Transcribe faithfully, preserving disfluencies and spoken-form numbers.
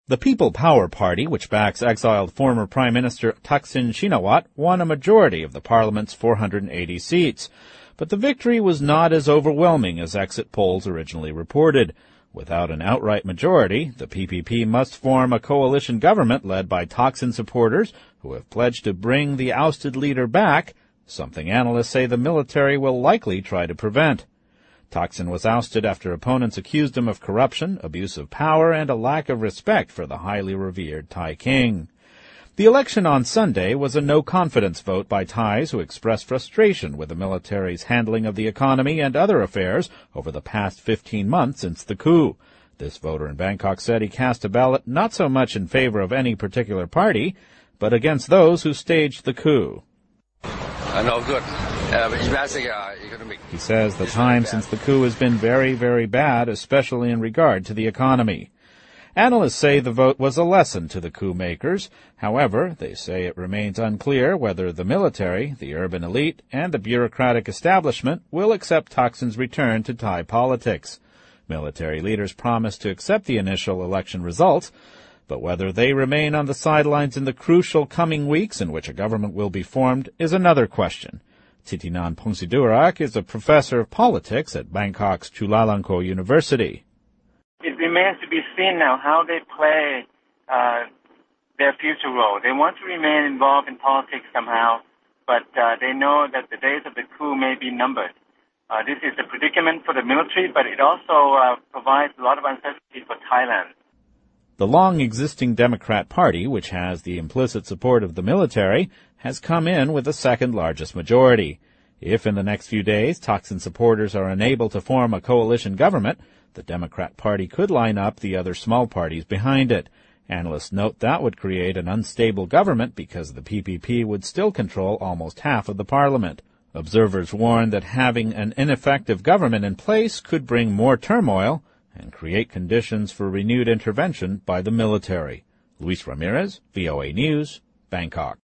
The People Power Party, which backs exiled former Prime Minister Thaksin Shinawatra, won a majority of the parliament's four hundred eighty seats. But the victory was not as overwhelming as exit polls originally reported. Without an outright majority, the P P P must form a coalition government led by Thaksin supporters who have pledged to bring the ousted leader back, something analysts say the military will likely try to prevent. Thaksin was ousted after opponents accused him of corruption, abuse of power, and a lack of respect for the highly revered Thai king. The election on Sunday was a no-confidence vote by Thais who expressed frustration with the military's handling of the economy and other affairs over the past fifteen months since the coup. This voter in Bangkok said he cast a ballot not so much in favor of any particular party, but against those who staged the coup. No good. He says the time since the coup has been very, very bad, especially in regard to the economy. Analysts say the vote was a lesson to the coup makers. However, they say it remains unclear whether the military, the urban elite, and the bureaucratic establishment will accept Thaksin's return to Thai politics. Military leaders promised to accept the initial election results, but whether they remain on the sidelines in the crucial coming weeks in which a government will be formed is another question. Thitinan Phongsidurak is a professor of politics at Bangkok's Chulalongkorn University. It remains to be seen now how they play uh, their future role. They want to remain involved in politics somehow, but uh, they know that the days of the coup may be numbered. Uh, this is a predicament for the military, but it also uh, provides a lot of uncertainty for Thailand. The long-existing Democrat Party, which has the implicit support of the military, has come in with the second-largest majority. If in the next few days Thaksin supporters are unable to form a coalition government, the Democrat Party could line up the other small parties behind it. Analysts note that would create an unstable government because the P P P would still control almost half of the parliament. Observers warn that having an ineffective government in place could bring more turmoil and create conditions for renewed intervention by the military. Luis Ramirez, V O A News, Bangkok.